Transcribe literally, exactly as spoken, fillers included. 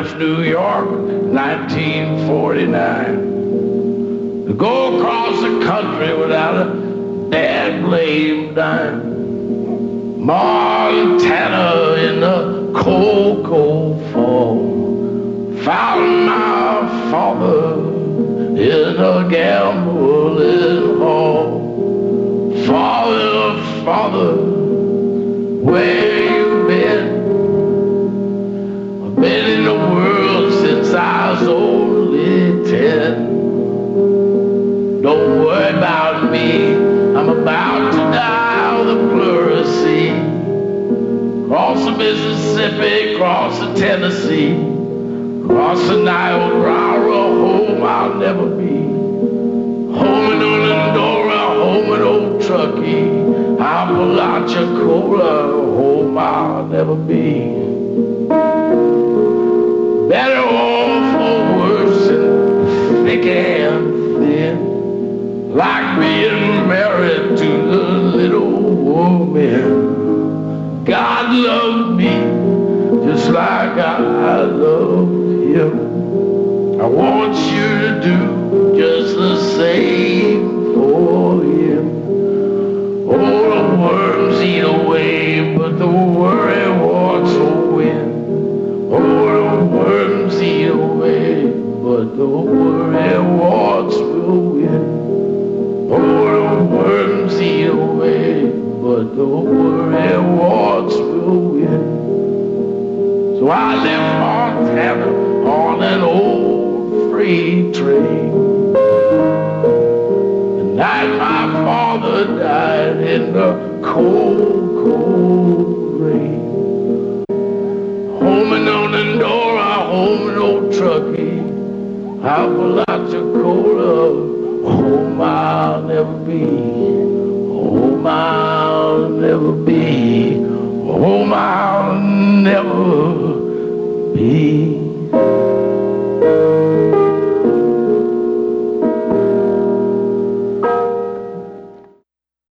left New York in nineteen forty-nine to go across the country without a dad blame dime. Montana in the cold, cold fall, found my father in a gambling hall. Father, father, where you been? I've been in the world since I was only ten. Don't worry about me, I'm about to die on the pleurisy. Cross the Mississippi, cross the Tennessee, cross the Niobrara, home I'll never be. Home in Unadora, home in Old Truckee, Apalachicola, home I'll never be. Better off or worse than thick and thin, like being married to the little woman. God loved me just like I loved him. I want you to do just the same for him. Oh, the worms eat away, but the worry warts will win. Oh, the worms eat away, but the worry warts will win. Oh, the worms eat away, but the worry warts will win. So I left Montana on an old freight train. The night my father died in the cold, cold rain. Home in Onandora, home in Old Truckee, Apalachicola, home I'll never be. Home I'll never be. Home I'll never be.